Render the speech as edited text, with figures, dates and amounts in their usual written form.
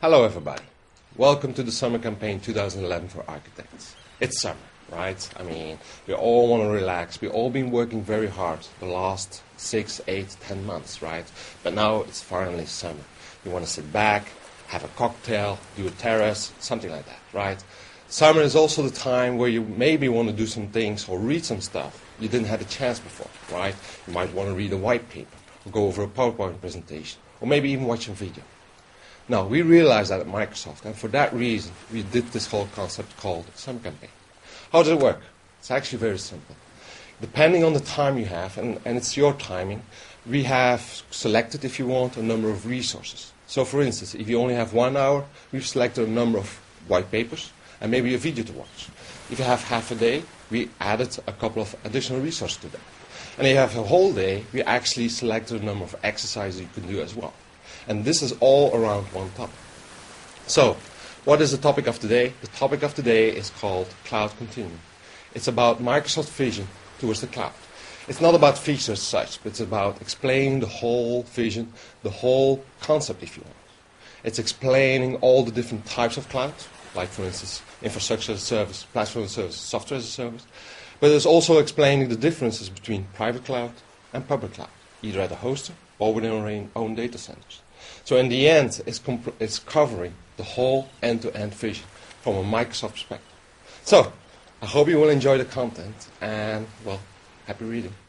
Hello everybody. Welcome to the Summer Campaign 2011 for Architects. It's summer, right? I mean, we all want to relax. We've all been working very hard the last 6, 8, 10 months, right? But now it's finally summer. You want to sit back, have a cocktail, do a terrace, something like that, right? Summer is also the time where you maybe want to do some things or read some stuff you didn't have a chance before, right? You might want to read a white paper, or go over a PowerPoint presentation, or maybe even watch a video. Now, we realized that at Microsoft, and for that reason, we did this whole concept called Summer Campaign. How does it work? It's actually very simple. Depending on the time you have, and it's your timing, we have selected, if you want, a number of resources. So, for instance, if you only have 1 hour, we've selected a number of white papers and maybe a video to watch. If you have half a day, we added a couple of additional resources to that. And if you have a whole day, we actually selected a number of exercises you can do as well. And this is all around one topic. So, what is the topic of today? The topic of today is called Cloud Continuum. It's about Microsoft's vision towards the cloud. It's not about features as such, but it's about explaining the whole vision, the whole concept, if you want. It's explaining all the different types of cloud, like, for instance, infrastructure as a service, platform as a service, software as a service. But it's also explaining the differences between private cloud and public cloud, either at a hoster or within our own data centers. So in the end, it's covering the whole end-to-end vision from a Microsoft perspective. So, I hope you will enjoy the content, and, well, happy reading.